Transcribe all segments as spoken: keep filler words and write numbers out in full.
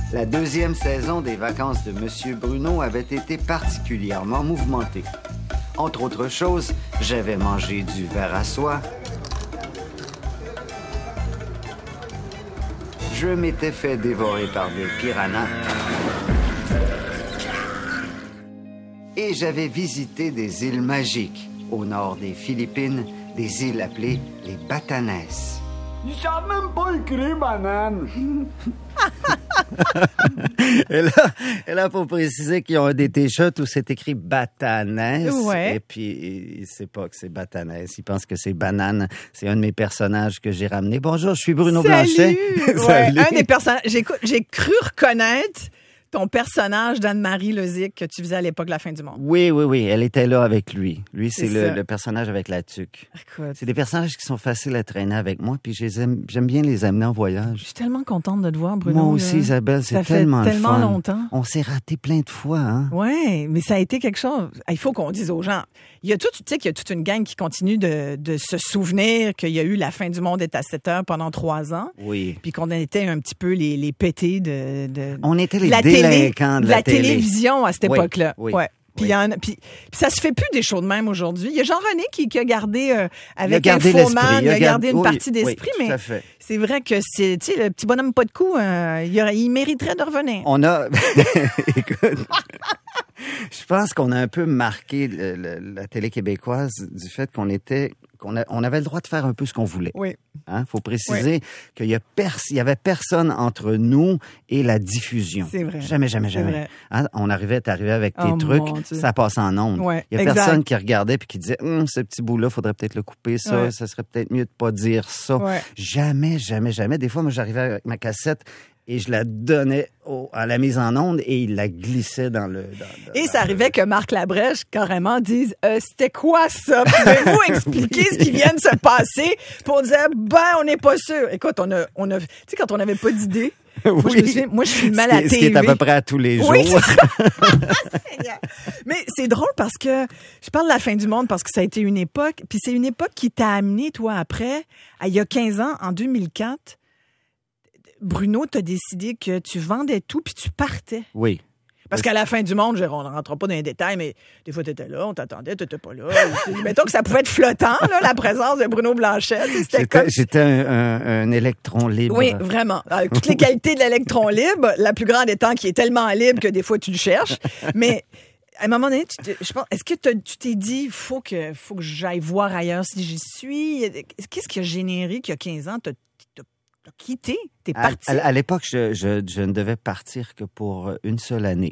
La deuxième saison des vacances de Monsieur Bruno avait été particulièrement mouvementée. Entre autres choses, j'avais mangé du verre à soie. Je m'étais fait dévorer par des piranhas. Et j'avais visité des îles magiques au nord des Philippines, des îles appelées les Batanes. Ils savent même pas écrire banane. Et là, et là, faut préciser qu'ils ont des t-shirts où c'est écrit Batanes. Ouais. Et puis, il sait pas que c'est Batanes. Il pense que c'est banane. C'est un de mes personnages que j'ai ramené. Bonjour, je suis Bruno Salut! Blanchet. Ouais, Salut. un des personnages. J'ai, j'ai cru reconnaître ton personnage d'Anne-Marie Lozic que tu faisais à l'époque de La Fin du Monde. Oui, oui, oui. Elle était là avec lui. Lui, c'est, C'est le, ça. le personnage avec la tuque. Écoute, C'est des personnages qui sont faciles à traîner avec moi, puis je les aime, j'aime bien les amener en je voyage. suis tellement contente de te voir, Bruno. Moi aussi, là. Isabelle, c'est Ça fait tellement le tellement fun. longtemps. On s'est raté plein de fois, hein? Oui, mais ça a été quelque chose. Il faut qu'on dise aux gens. Il y a tout, tu sais qu'il y a toute une gang qui continue de, de se souvenir qu'il y a eu La Fin du Monde est à sept heures pendant trois ans. Oui. Puis qu'on était un petit peu les, les pétés de, de On était les la délinquants télé, de la, la télé. télévision à cette Oui, époque-là. oui, Ouais. Puis, oui. il y en a- puis, puis ça se fait plus des shows de même aujourd'hui. Il y a Jean-René qui, qui a gardé euh, avec gardé Infoman, l'esprit. il a gardé une oui, partie oui, d'esprit, tout mais à fait. c'est vrai que c'est, tu sais, le petit bonhomme pas de cou, euh, il, aurait- il mériterait de revenir. On a... Écoute, je pense qu'on a un peu marqué le- le- la télé québécoise du fait qu'on était... qu'on a- on avait le droit de faire un peu ce qu'on voulait. Oui. Hein? Faut préciser qu'il y a pers- il y avait personne entre nous et la diffusion. C'est vrai. Jamais, jamais, C'est jamais. vrai. Hein? On arrivait, t'arrivais avec tes Oh, trucs, mon Dieu. ça passe en ondes. Ouais, Il y a exact. personne qui regardait puis qui disait, hum, ce petit bout-là, faudrait peut-être le couper, ça, Ouais. ça serait peut-être mieux de pas dire ça. Ouais. Jamais, jamais, jamais. Des fois, moi, j'arrivais avec ma cassette et je la donnais au- à la mise en onde et il la glissait dans le... dans- Et dans ça le- arrivait que Marc Labrèche, carrément, dise euh, c'était quoi ça? Pouvez-vous expliquer ce qui vient de se passer pour dire ben, on n'est pas sûr. Écoute, on a, on a, tu sais, quand on n'avait pas d'idée, moi, je me Oui. souviens, moi, je suis mal Ce à qui est- T V. Ce qui est à peu près à tous les jours. Oui, c'est ça. Mais c'est drôle parce que je parle de La Fin du Monde parce que ça a été une époque, puis c'est une époque qui t'a amené, toi, après, à, il y a quinze ans, en deux mille quatre, Bruno, t'as décidé que tu vendais tout puis tu partais. Oui. Parce qu'à La Fin du Monde, je- on ne rentrera pas dans les détails, mais des fois, tu étais là, on t'attendait, tu n'étais pas là. Mettons que ça pouvait être flottant, là, la présence de Bruno Blanchet. Tu sais, C'était J'étais, comme... j'étais un, un- un électron libre. Oui, vraiment. Avec toutes les qualités de l'électron libre, la plus grande étant qu'il est tellement libre que des fois, tu le cherches. Mais à un moment donné, tu te- je pense, est-ce que t'as- tu t'es dit, il faut que, faut que j'aille voir ailleurs si j'y suis? Qu'est-ce qui a généré qu'il y a quinze ans, tu as quitté, tu es À, parti? à- à l'époque, je, je, je ne devais partir que pour une seule année.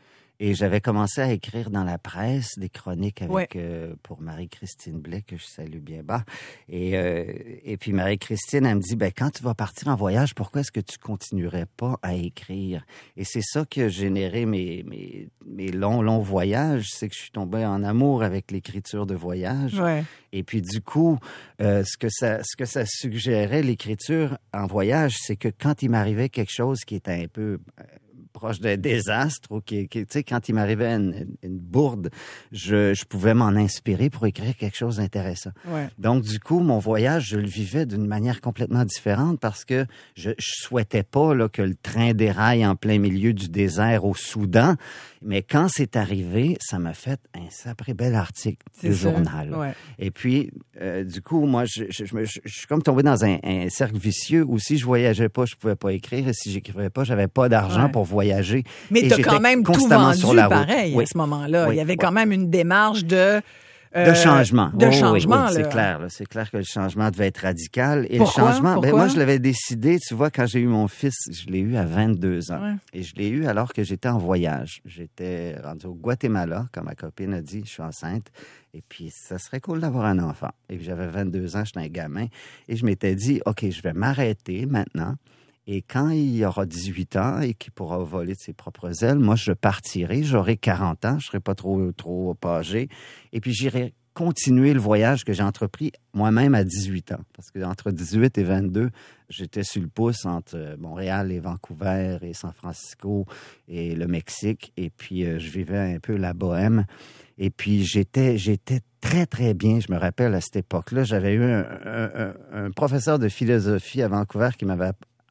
Et j'avais commencé à écrire dans la presse des chroniques avec Ouais. euh, pour Marie-Christine Blais, que je salue bien bas. Et, euh, et puis Marie-Christine, elle me dit, ben, quand tu vas partir en voyage, pourquoi est-ce que tu continuerais pas à écrire? Et c'est ça qui a généré mes, mes, mes longs, longs voyages. C'est que je suis tombé en amour avec l'écriture de voyage. Ouais. Et puis du coup, euh, ce que ça, ce que ça suggérait, l'écriture en voyage, c'est que quand il m'arrivait quelque chose qui était un peu euh, proche d'un désastre, ou qui, qui- tu sais, quand il m'arrivait une, une bourde, je, je pouvais m'en inspirer pour écrire quelque chose d'intéressant. Ouais. Donc du coup, mon voyage, je le vivais d'une manière complètement différente parce que je, je souhaitais pas là, que le train déraille en plein milieu du désert au Soudan. Mais quand c'est arrivé, ça m'a fait un sacré bel article C'est de ça. journal. Ouais. Et puis, euh, du coup, moi, je, je, je, me- je- je suis comme tombé dans un, un cercle vicieux où si je voyageais pas, je pouvais pas écrire. Et si j'écrivais pas, j'avais pas d'argent Ouais. pour voyager. Mais Et tu as j'étais quand même tout constamment vendu sur la route. pareil Oui. à ce moment-là. Oui, Il y avait oui. quand même une démarche de... euh, De changement. De Oui, oui, changement, oui, c'est là. clair. Là. C'est clair que le changement devait être radical. Et Pourquoi? le changement, ben, Pourquoi? moi, je l'avais décidé, tu vois, quand j'ai eu mon fils, je l'ai eu à vingt-deux ans. Ouais. Et je l'ai eu alors que j'étais en voyage. J'étais rendu au Guatemala, quand ma copine a dit, je suis enceinte. Et puis, ça serait cool d'avoir un enfant. Et puis, j'avais vingt-deux ans, j'étais un gamin. Et je m'étais dit, OK, je vais m'arrêter maintenant. Et quand il aura dix-huit ans et qu'il pourra voler de ses propres ailes, moi, je partirai. J'aurai quarante ans. Je serai pas trop, trop âgé. Et puis, j'irai continuer le voyage que j'ai entrepris moi-même à dix-huit ans. Parce que entre dix-huit et vingt-deux, j'étais sur le pouce entre Montréal et Vancouver et San Francisco et le Mexique. Et puis, euh, je vivais un peu la bohème. Et puis, j'étais, j'étais très, très bien. Je me rappelle, à cette époque-là, j'avais eu un, un, un, un professeur de philosophie à Vancouver qui m'avait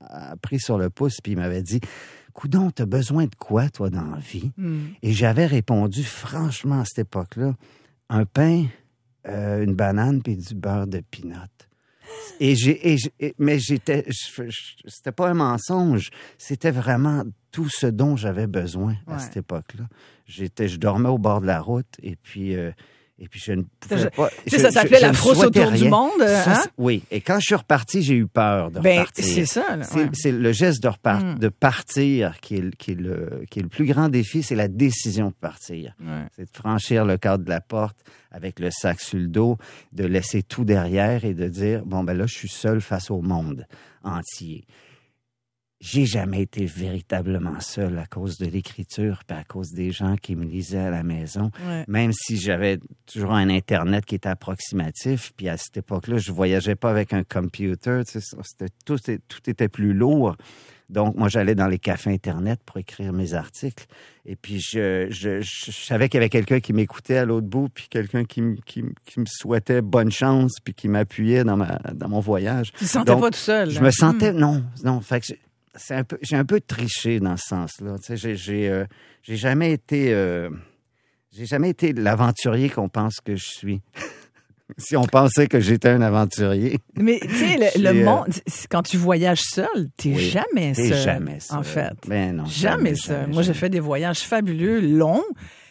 a pris sur le pouce, puis il m'avait dit « Coudon, t'as besoin de quoi, toi, dans la vie? Mm. » Et j'avais répondu, franchement, à cette époque-là, un pain, euh, une banane, puis du beurre de pinot. Et j'ai, et j'ai, mais j'étais, je, je, c'était pas un mensonge, c'était vraiment tout ce dont j'avais besoin à ouais. cette époque-là. J'étais, je dormais au bord de la route et puis, euh, et puis je ne pouvais je, pas. Je, ça s'appelait je, la frousse autour rien. Du monde, hein? Ça, oui. Et quand je suis reparti, j'ai eu peur de ben, repartir. C'est ça. Là, c'est, ouais. c'est le geste de, repart, mm. de partir qui est, qui est le, qui est le plus grand défi, c'est la décision de partir. Ouais. C'est de franchir le cadre de la porte avec le sac sur le dos, de laisser tout derrière et de dire, bon, ben là, je suis seul face au monde entier. J'ai jamais été véritablement seul à cause de l'écriture puis à cause des gens qui me lisaient à la maison. Ouais. Même si j'avais toujours un Internet qui était approximatif, puis à cette époque-là, je voyageais pas avec un computer, tu sais, c'était, tout, tout était plus lourd. Donc, moi, j'allais dans les cafés Internet pour écrire mes articles. Et puis, je, je, je savais qu'il y avait quelqu'un qui m'écoutait à l'autre bout, puis quelqu'un qui, qui, qui me souhaitait bonne chance, puis qui m'appuyait dans, ma, dans mon voyage. Tu ne te sentais Donc, pas tout seul? Je me sentais... Non, non. Fait que je, c'est un peu, j'ai un peu triché dans ce sens-là. Tu sais, j'ai, j'ai, euh, j'ai jamais été... Euh, j'ai jamais été l'aventurier qu'on pense que je suis. Si on pensait que j'étais un aventurier. Mais tu sais, le, le monde, quand tu voyages seul, t'es oui, jamais t'es seul. jamais seul. En fait. Ben non. Jamais, jamais seul. Jamais, Moi, jamais. J'ai fait des voyages fabuleux, longs,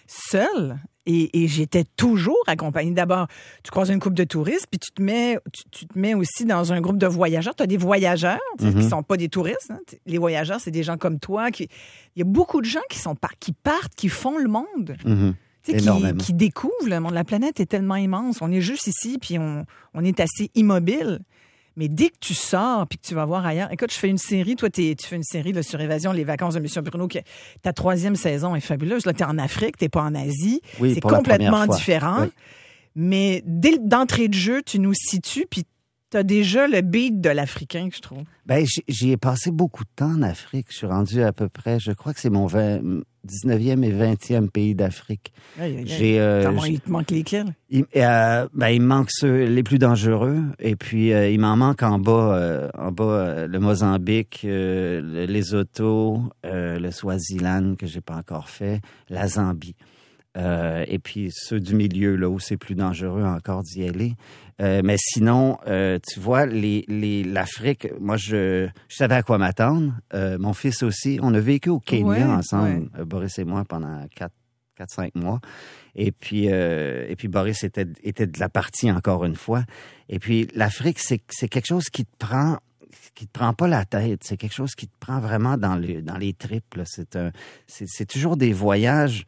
seul. Et, et j'étais toujours accompagnée. D'abord, tu croises une couple de touristes, puis tu te mets, tu, tu te mets aussi dans un groupe de voyageurs. Tu as des voyageurs mm-hmm. qui ne sont pas des touristes. Hein. Les voyageurs, c'est des gens comme toi. Qui... Il y a beaucoup de gens qui, sont par... qui partent, qui font le monde. Mm-hmm. Qui, qui découvrent le monde. La planète est tellement immense. On est juste ici, puis on, on est assez immobile. Mais dès que tu sors, puis que tu vas voir ailleurs... Écoute, je fais une série. Toi, t'es, tu fais une série là, sur Évasion, les vacances de M. Bruno. Qui, ta troisième saison est fabuleuse. Là, t'es en Afrique, t'es pas en Asie. Oui, c'est complètement différent. Oui. Mais dès d'entrée de jeu, tu nous situes, puis t'as déjà le beat de l'Africain, je trouve. Ben, j'y, j'y ai passé beaucoup de temps en Afrique. Je suis rendu à peu près, je crois que c'est mon vingt, dix-neuvième et vingtième pays d'Afrique. Aïe, aïe, j'ai, euh, Comment j'ai, il te manque lesquels? Il, euh, ben, il me manque ceux les plus dangereux. Et puis, euh, il m'en manque en bas, euh, en bas euh, le Mozambique, euh, le Lesotho, euh, le Swaziland, que j'ai pas encore fait, la Zambie. Euh, et puis ceux du milieu, là où c'est plus dangereux encore d'y aller. Euh, mais sinon, euh, tu vois, les, les, l'Afrique, moi, je, je savais à quoi m'attendre. Euh, mon fils aussi. On a vécu au Kenya ouais, ensemble, ouais. Boris et moi, pendant quatre, quatre, cinq mois. Et puis, euh, et puis Boris était, était de la partie encore une fois. Et puis, l'Afrique, c'est, c'est quelque chose qui te prend... qui te prend pas la tête, c'est quelque chose qui te prend vraiment dans, le, dans les tripes. Là. C'est, un, c'est, c'est toujours des voyages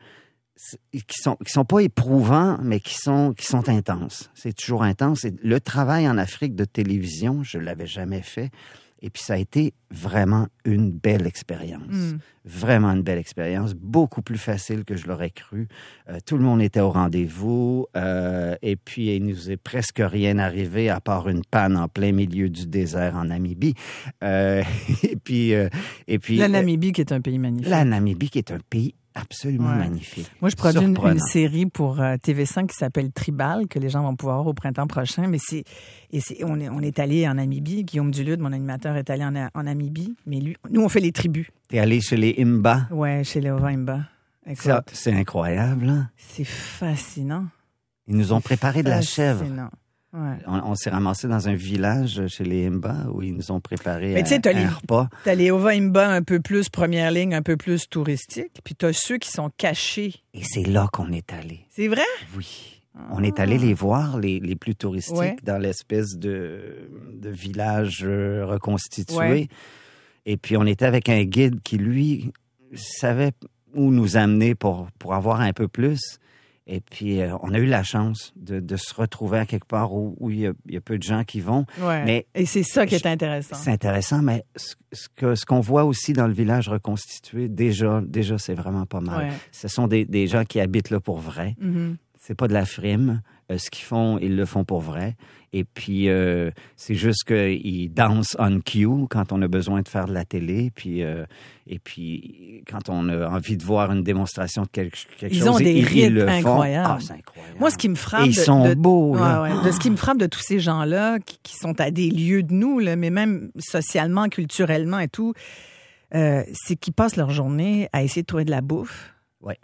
qui sont qui sont pas éprouvants, mais qui sont qui sont intenses. C'est toujours intense. Et le travail en Afrique de télévision, je l'avais jamais fait. Et puis ça a été vraiment une belle expérience. Mm. Vraiment une belle expérience, beaucoup plus facile que je l'aurais cru. Euh, tout le monde était au rendez-vous. Euh, et puis il nous est presque rien arrivé à part une panne en plein milieu du désert en Namibie. Euh, et puis euh, et puis la Namibie euh, qui est un pays magnifique. La Namibie qui est un pays absolument ouais. magnifique. Moi, je produis une, une série pour euh, T V cinq qui s'appelle Tribal, que les gens vont pouvoir voir au printemps prochain. Mais c'est, et c'est, on est, on est allé en Namibie. Guillaume Dulude, mon animateur, est allé en, en Namibie. Mais lui, nous, on fait les tribus. T'es allé chez les Imba? Ouais, chez les Imba. Ça, c'est incroyable. Hein? C'est fascinant. Ils nous ont c'est préparé fascinant. de la chèvre. Ouais. On, on s'est ramassé dans un village chez les Imba où ils nous ont préparé Mais un, t'as un les, repas. T'as les Ova Imba un peu plus première ligne, un peu plus touristique, puis t'as ceux qui sont cachés. Et c'est là qu'on est allé. C'est vrai? Oui. Ah. On est allé les voir, les, les plus touristiques, ouais. dans l'espèce de, de village reconstitué. Ouais. Et puis on était avec un guide qui, lui, savait où nous amener pour, pour avoir un peu plus. Et puis, euh, on a eu la chance de, de se retrouver à quelque part où, où il, y a, il y a peu de gens qui vont. Ouais. Mais et c'est ça qui est intéressant. C'est intéressant, mais ce, ce, que, ce qu'on voit aussi dans le village reconstitué, déjà, déjà c'est vraiment pas mal. Ouais. Ce sont des, des gens qui habitent là pour vrai. Mm-hmm. c'est pas de la frime. Euh, ce qu'ils font, ils le font pour vrai. Et puis, euh, c'est juste qu'ils dansent on cue quand on a besoin de faire de la télé. Puis, euh, et puis, quand on a envie de voir une démonstration de quelque, quelque ils chose, ont des ils, ils rythmes le font. incroyables. Ah, c'est incroyable. Moi, ce qui me frappe... Et ils de, sont de, beaux, là. Ouais, ouais, de ce qui me frappe de tous ces gens-là qui, qui sont à des lieux de nous, là, mais même socialement, culturellement et tout, euh, c'est qu'ils passent leur journée à essayer de trouver de la bouffe. Oui.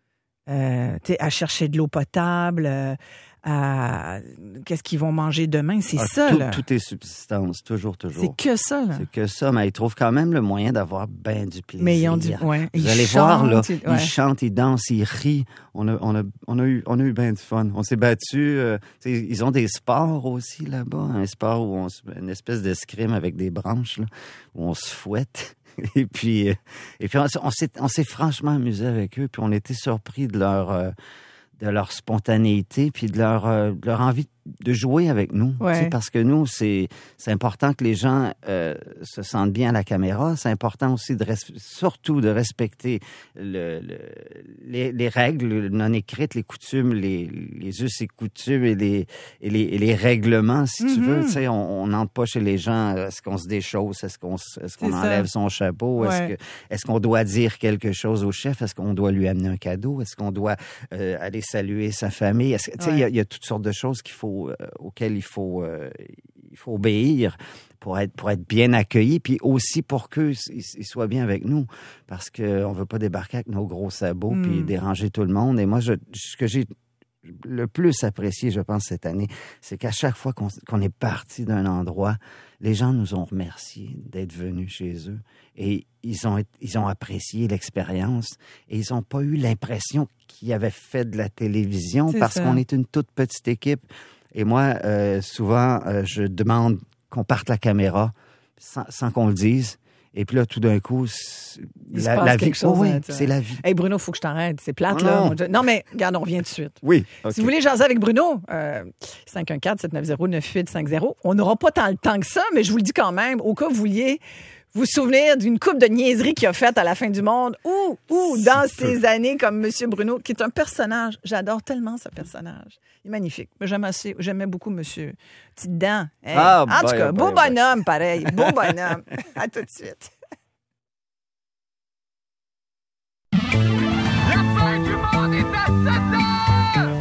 Euh, à chercher de l'eau potable, euh, à qu'est-ce qu'ils vont manger demain. C'est ah, ça, tout, là. Tout est subsistance, toujours, toujours. C'est que ça, là. C'est que ça, mais ils trouvent quand même le moyen d'avoir bien du plaisir. Mais ils ont du... Ouais. Vous ils allez chantent, voir, là, ils, ouais. ils chantent, ils dansent, ils rient. On a, on a, on a eu, on a eu bien du fun. On s'est battus. Euh, ils ont des sports aussi là-bas. Un sport où on, une espèce d'escrime avec des branches, là, où on se fouette. Et puis, et puis on, on, s'est, on s'est franchement amusé avec eux. Puis on était surpris de leur, euh, de leur spontanéité, puis de leur, euh, de leur envie de jouer avec nous. Ouais. Parce que nous, c'est, c'est important que les gens euh, se sentent bien à la caméra. C'est important aussi, de res- surtout, de respecter le, le, les, les règles non écrites, les coutumes, les, les us et coutumes et les, et les, et les règlements, si mm-hmm. tu veux. Tu sais, on n'entre pas chez les gens, est-ce qu'on se déchausse, est-ce qu'on, est-ce qu'on enlève son chapeau, ouais. est-ce, que, est-ce qu'on doit dire quelque chose au chef, est-ce qu'on doit lui amener un cadeau, est-ce qu'on doit euh, aller saluer sa famille. Est-ce, tu sais, il ouais. y, y a toutes sortes de choses qu'il faut Euh, auquel il faut, euh, il faut obéir pour être, pour être bien accueilli, puis aussi pour qu'eux ils, ils soient bien avec nous, parce qu'on ne veut pas débarquer avec nos gros sabots mm. puis déranger tout le monde. Et moi, je, ce que j'ai le plus apprécié, je pense, cette année, c'est qu'à chaque fois qu'on, qu'on est parti d'un endroit, les gens nous ont remerciés d'être venus chez eux. Et ils ont, ils ont apprécié l'expérience et ils n'ont pas eu l'impression qu'ils avaient fait de la télévision, c'est parce ça. Qu'on est une toute petite équipe. Et moi, euh, souvent, euh, je demande qu'on parte la caméra sans, sans qu'on le dise. Et puis là, tout d'un coup, il la, la vie, chose, oh oui, hein, c'est la vie. Hey Bruno, il faut que je t'arrête. C'est plate, oh là. Non. non, mais regarde, on revient tout de suite. Oui. Okay. Si vous voulez jaser avec Bruno, euh, cinq un quatre, sept neuf zéro, neuf huit cinq zéro. On n'aura pas tant le temps que ça, mais je vous le dis quand même, au cas où vous vouliez vous souvenir d'une coupe de niaiseries qu'il a faite à la fin du monde ou, ou dans ces années comme M. Bruno, qui est un personnage. J'adore tellement ce personnage. Il est magnifique. J'aime assez, j'aimais beaucoup M. Petite Dent. Hey. Ah, en bah, tout cas, bah, beau bah, bonhomme, bah. pareil. Beau bonhomme. À tout de suite. La fin du monde est à sept heures!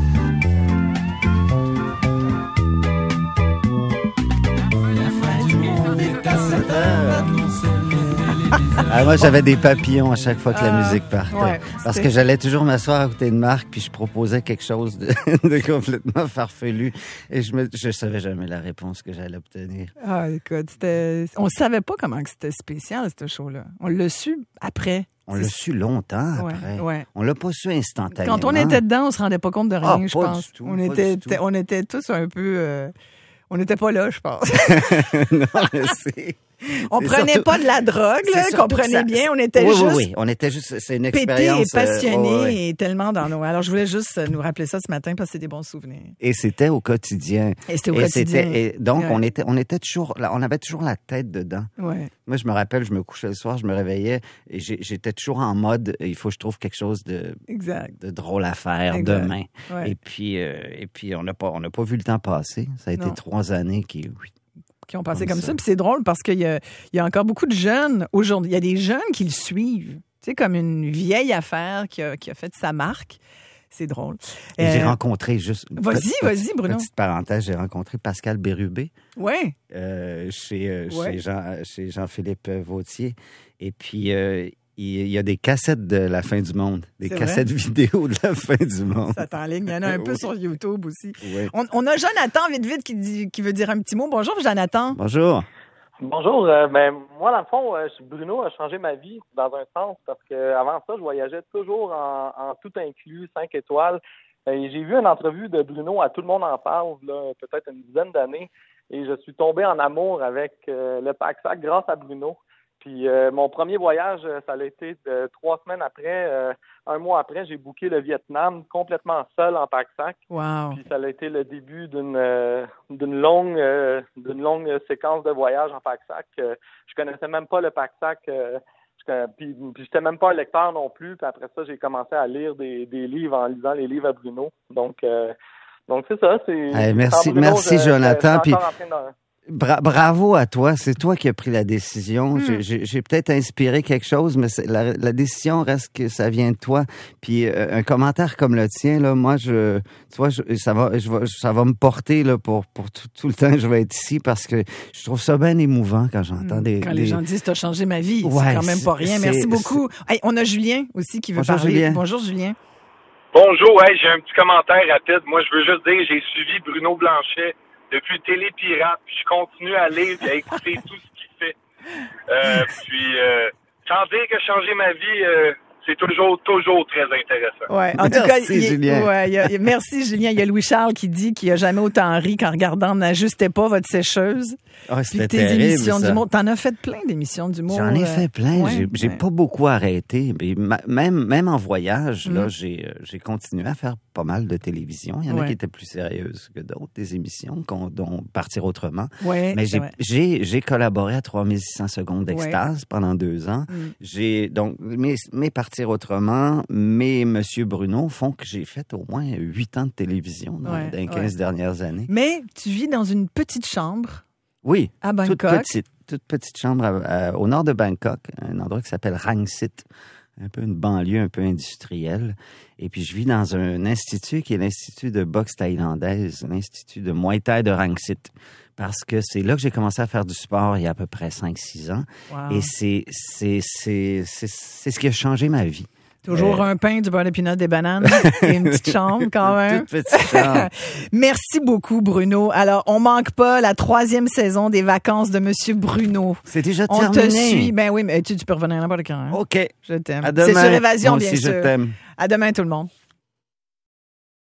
Ah, moi, j'avais des papillons à chaque fois que euh, la musique partait. Ouais, parce que j'allais toujours m'asseoir à côté de Marc, puis je proposais quelque chose de, de complètement farfelu. Et je me, je savais jamais la réponse que j'allais obtenir. Ah, écoute, c'était, on savait pas comment c'était spécial, ce show-là. On l'a su après. On l'a su longtemps ouais, après. Ouais. On l'a pas su instantanément. Quand on était dedans, on se rendait pas compte de rien, ah, je pense. Du tout, on, pas était, du tout. on était tous un peu... Euh, on n'était pas là, je pense. non, mais c'est... On c'est prenait surtout, pas de la drogue, là, comprenez ça, bien. On était oui, juste. Oui, oui, on était juste. C'est une expérience. Pétés et passionnés euh, oui, oui. et tellement dans nos. Alors, je voulais juste nous rappeler ça ce matin parce que c'est des bons souvenirs. Et c'était au quotidien. Et c'était au et quotidien. C'était, et donc, ouais. on était, on était toujours, on avait toujours la tête dedans. Ouais. Moi, je me rappelle, je me couchais le soir, je me réveillais et j'étais toujours en mode, il faut que je trouve quelque chose de, exact. de drôle à faire exact. demain. Ouais. Et puis, euh, et puis, on n'a pas, on n'a pas vu le temps passer. Ça a été non. trois années qui. Oui, qui ont passé comme, comme ça. ça. Puis c'est drôle parce qu'il y a, il y a encore beaucoup de jeunes aujourd'hui. Il y a des jeunes qui le suivent. Tu sais, comme une vieille affaire qui a, qui a fait sa marque. C'est drôle. Et euh, j'ai rencontré juste... Vas-y, petite, vas-y, Bruno. Petite parenthèse, j'ai rencontré Pascal Bérubé. Oui. Euh, chez, euh, ouais. chez, Jean, chez Jean-Philippe Vautier. Et puis... Euh, il y a des cassettes de la fin du monde, des c'est cassettes vrai? vidéo de la fin du monde. Ça t'enligne. Il y en a un peu oui. sur YouTube aussi. Oui. On, on a Jonathan, vite, vite, qui, dit, qui veut dire un petit mot. Bonjour, Jonathan. Bonjour. Bonjour. Euh, ben, moi, dans le fond, euh, Bruno a changé ma vie dans un sens parce que avant ça, je voyageais toujours en, en tout inclus, cinq étoiles. Et j'ai vu une entrevue de Bruno à Tout le monde en parle, là, peut-être une dizaine d'années. Et je suis tombé en amour avec euh, le pack-sac grâce à Bruno. Puis euh, mon premier voyage, ça a été de, trois semaines après, euh, un mois après, j'ai booké le Vietnam complètement seul en pack-sac. Wow. Puis ça a été le début d'une euh, d'une longue euh, d'une longue séquence de voyage en pack-sac. Euh, je connaissais même pas le pack-sac. Euh, Je, puis, puis j'étais même pas un lecteur non plus. Puis après ça, j'ai commencé à lire des, des livres en lisant les livres à Bruno. Donc, euh, donc c'est ça. C'est, hey, merci, Bruno, merci je, Jonathan. Je, je puis, bra- bravo à toi. C'est toi qui as pris la décision. Mm. J'ai, j'ai, j'ai peut-être inspiré quelque chose, mais c'est, la, la décision reste que ça vient de toi. Puis euh, un commentaire comme le tien, là, moi, je, tu vois, je, ça va, je va, ça va me porter là pour pour tout, tout le temps que je vais être ici parce que je trouve ça bien émouvant quand j'entends Mm. des. Quand des... les gens disent t'as changé ma vie, Ouais, c'est quand même pas rien. c'est, Merci c'est, beaucoup. Hey, on a Julien aussi qui veut Bonjour, parler. Julien. Bonjour Julien. Bonjour, hey, j'ai un petit commentaire rapide. Moi, je veux juste dire, j'ai suivi Bruno Blanchet depuis Télépirate, puis je continue à lire et à écouter tout ce qu'il fait. Euh, puis, euh, sans dire que changer ma vie, euh, c'est toujours, toujours très intéressant. Ouais, en Merci, tout cas, il, Julien. ouais, il y a, merci Julien. Il y a Louis-Charles qui dit qu'il a jamais autant ri qu'en regardant N'ajustez pas votre sécheuse. Oh, Puis c'était tes terrible, émissions ça. d'humour. T'en as fait plein d'émissions d'humour. J'en ai euh, fait plein. ouais, j'ai j'ai ouais. pas beaucoup arrêté. Mais ma- même, même en voyage, Mm. là, j'ai, euh, j'ai continué à faire pas mal de télévision. Il y en a Ouais. qui étaient plus sérieuses que d'autres, des émissions, qu'on, dont Partir autrement. Ouais, Mais c'est j'ai, vrai. j'ai, j'ai collaboré à trois mille six cents secondes d'extase pendant deux ans. Mm. J'ai, donc, mes, mes Partir autrement, mes Monsieur Bruno font que j'ai fait au moins huit ans de télévision dans, Ouais, dans les quinze ouais. dernières années. Mais tu vis dans une petite chambre Oui. à Toute Bangkok. petite, toute petite chambre à- à- au nord de Bangkok, un endroit qui s'appelle Rangsit, un peu une banlieue un peu industrielle. Et puis, je vis dans un institut qui est l'Institut de boxe thaïlandaise, l'Institut de Muay Thai de Rangsit. Parce que c'est là que j'ai commencé à faire du sport il y a à peu près cinq six ans. Wow. Et c'est, c'est, c'est, c'est, c'est ce qui a changé ma vie. Toujours Euh, un pain, du beurre de pinot, des bananes et une petite chambre quand même. Toute petite chambre. Merci beaucoup, Bruno. Alors, on manque pas la troisième saison des vacances de Monsieur Bruno. C'est déjà On terminé. te suit. Ben oui, mais tu, tu peux revenir n'importe quand. Hein? OK. Je t'aime. À demain. C'est sur Évasion, Moi bien aussi, sûr. je t'aime. À demain, tout le monde.